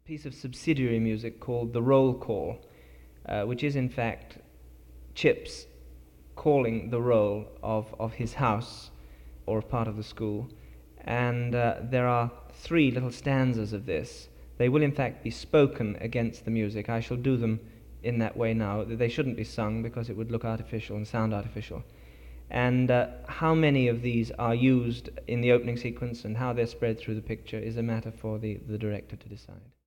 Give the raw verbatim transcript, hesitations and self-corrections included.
piece of subsidiary music called the roll call, uh, which is in fact Chips calling the roll of, of his house or part of the school. And uh, there are three little stanzas of this. They will in fact be spoken against the music. I shall do them in that way now. They shouldn't be sung because it would look artificial and sound artificial. And uh, how many of these are used in the opening sequence and how they're spread through the picture is a matter for the, the director to decide.